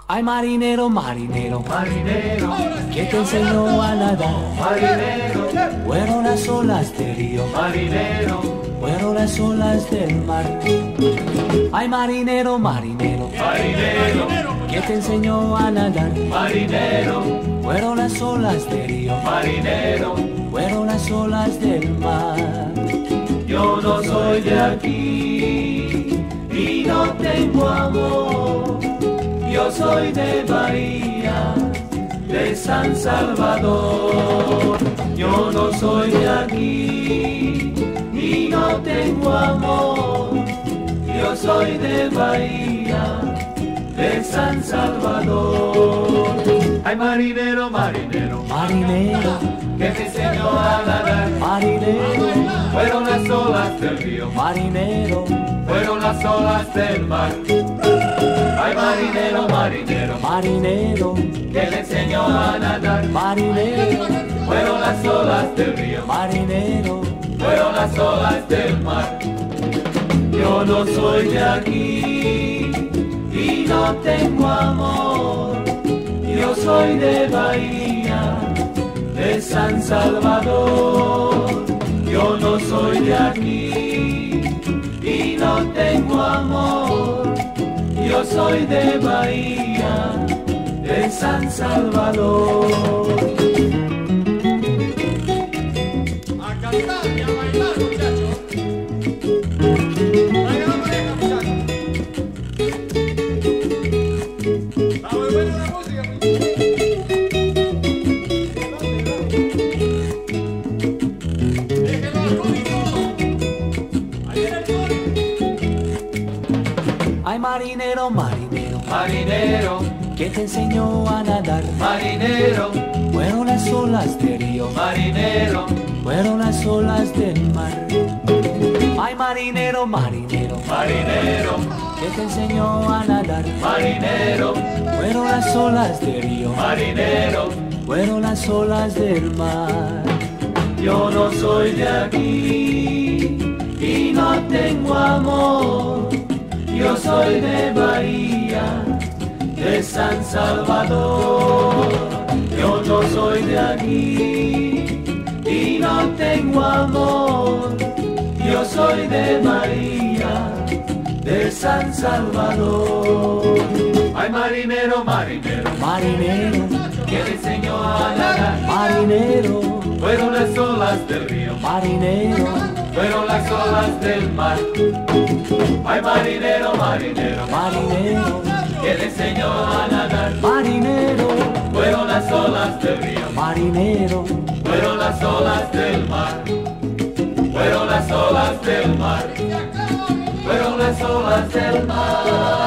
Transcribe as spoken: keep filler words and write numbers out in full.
Ay, marinero, marinero, Marinero, que te enseñó a nadar. marinero, Fueron las olas del río, marinero, fueron las olas del mar. Ay, marinero, marinero, marinero, que te enseñó a nadar. marinero, Fueron las olas del río, marinero. fueron las olas del mar. Yo no soy de aquí y no tengo amor. Yo soy de Bahía, de San Salvador. Yo no soy de aquí y no tengo amor. Yo soy de Bahía, de San Salvador. Ay, marinero, marinero, Marinero, que te enseñó a nadar. marinero, Fueron las olas del río, marinero, fueron las olas del mar. Ay, marinero, marinero, marinero, que le enseñó a nadar. marinero, Fueron las olas del río, marinero. fueron las olas del mar. Yo no soy de aquí y no tengo amor. Yo soy de Bahía, de San Salvador. Yo no soy de aquí y no tengo amor. Yo soy de Bahía, de San Salvador. A cantar y a bailar, muchachos. Traigan la pareja, muchachos. Está muy buena la música, muchachos. Déjenlo al público. Ahí viene el público. Ay, marinero, marinero, Marinero, que te enseñó a nadar. marinero, Fueron las olas del río, marinero, fueron las olas del mar. Ay, marinero, marinero, marinero, que te enseñó a nadar. marinero, Fueron las olas del río, marinero. fueron las olas del mar. Yo no soy de aquí y no tengo amor. Yo soy de Bahía, de San Salvador. Yo no soy de aquí y no tengo amor. Yo soy de Bahía, de San Salvador. Ay, marinero, marinero, Marinero, que le enseñó a nadar. marinero, Fueron las olas del río, marinero, fueron las olas del mar. Ay, marinero, marinero, marinero, que le enseñó a nadar. marinero, Fueron las olas del río, marinero. fueron las olas del mar. Fueron las olas del mar. Fueron las olas del mar.